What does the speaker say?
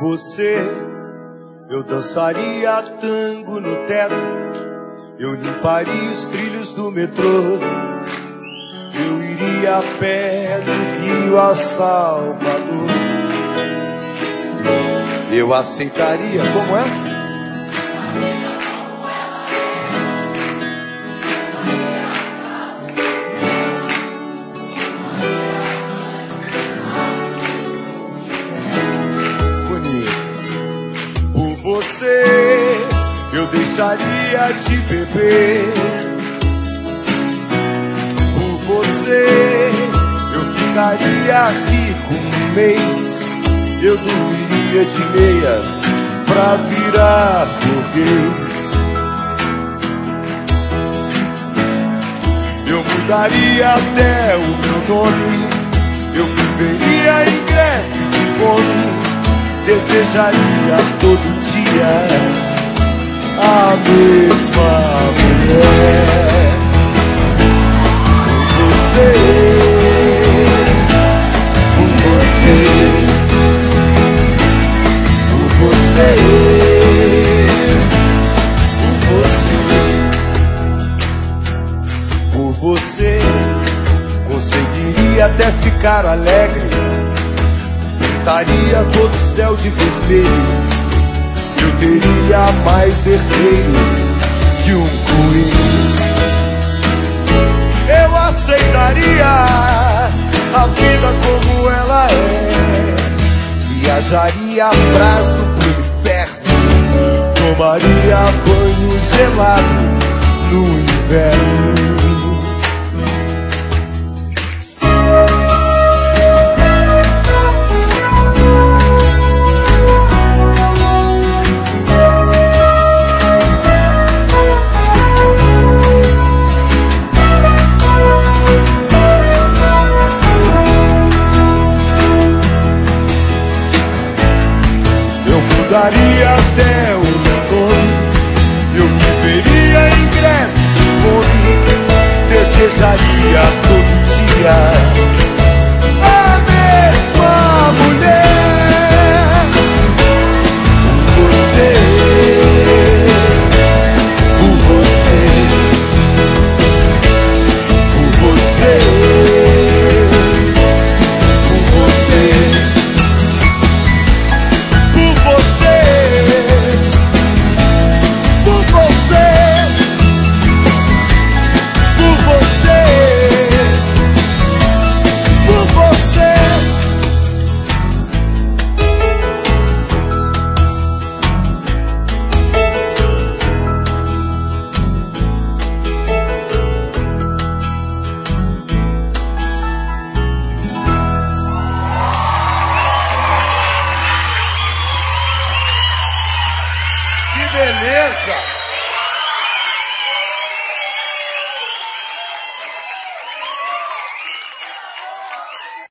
você, eu dançaria tango no teto, eu limparia os trilhos do metrô, eu iria a pé do Rio a Salvador. Eu aceitaria, como é? Por você, eu deixaria de beber. Por você, eu ficaria rico um mês. Eu dormiria de meia pra virar burguês. Eu mudaria até o meu nome. Eu viveria em greve de fome. Desejaria todo dia a mesma mulher. Por você, por você, por você, por você, por você, conseguiria até ficar alegre. Pintaria todo o céu de vermelho. Eu teria mais herdeiros que um coelho. Eu aceitaria a vida como ela é. Viajaria a prazo pro inferno. Tomaria banho gelado no inverno. Mudaria até o meu nome. Eu viveria em greve de fome. Desejaria todo dia a mesma mulher. Por você, por você, por você, por você. Que beleza!